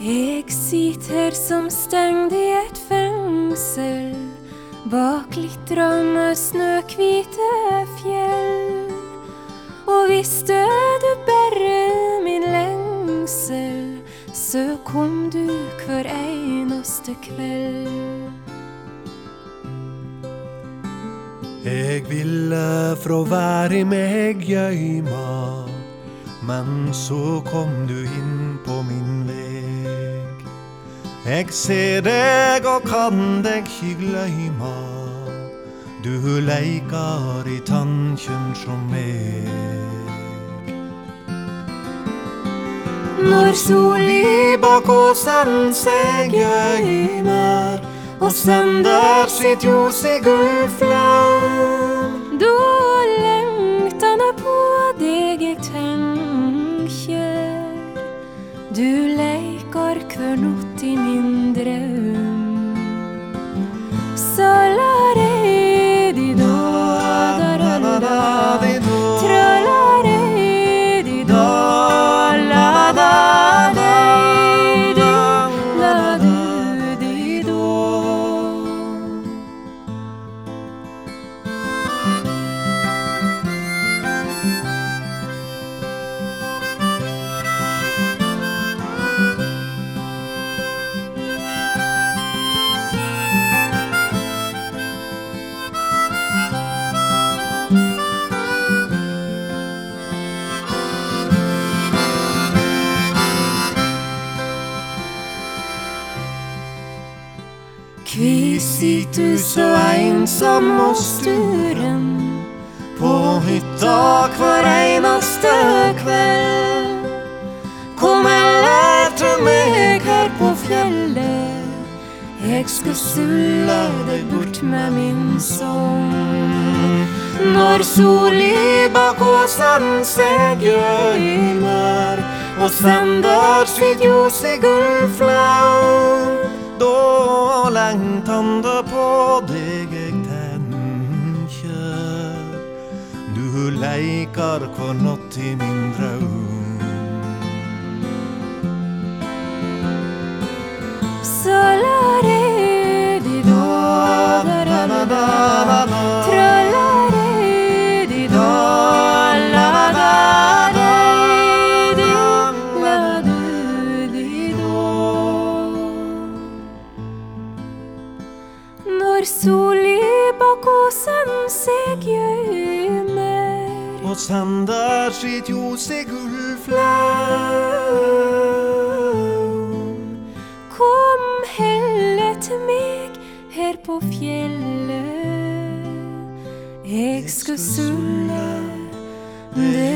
Jeg sitter som stengt i et fengsel bak glittrende snøhvite fjell. Og visste du bare min lengsel, så kom du hver eneste kveld. Jeg ville fra være i meg gøyma, men så kom du inn på min veg. Jeg ser deg og kan deg ikke gløyma, du leikar i tanken som meg. Når sol i bak åsen seg gøymer, og sender sitt ljos i gullflaum, da lengtene på deg jeg tenker, du leikar hver natt i min drøm. Så la deg di da, da da da da, tra la deg di da, la da deg di, la du di da. Kvi sitter du så ensam og sturen på hytta hver eneste kveld? Kom heller til meg her på fjellet, jeg skal sulle deg bort med min sång. Når sol i bak åsen seg gøymer, og sender sitt ljos i gullflaum, da lengtande på deg jeg tenker, du leikar hver natt i min drøm. Så la deg di da, da da da da, tra la deg di da, la da deg di, la du di da. Når sol i bak åsen seg gjemmer, og sender sitt ljos i gullflaum, kom helle til meg her på fjellet, jeg skal sulle det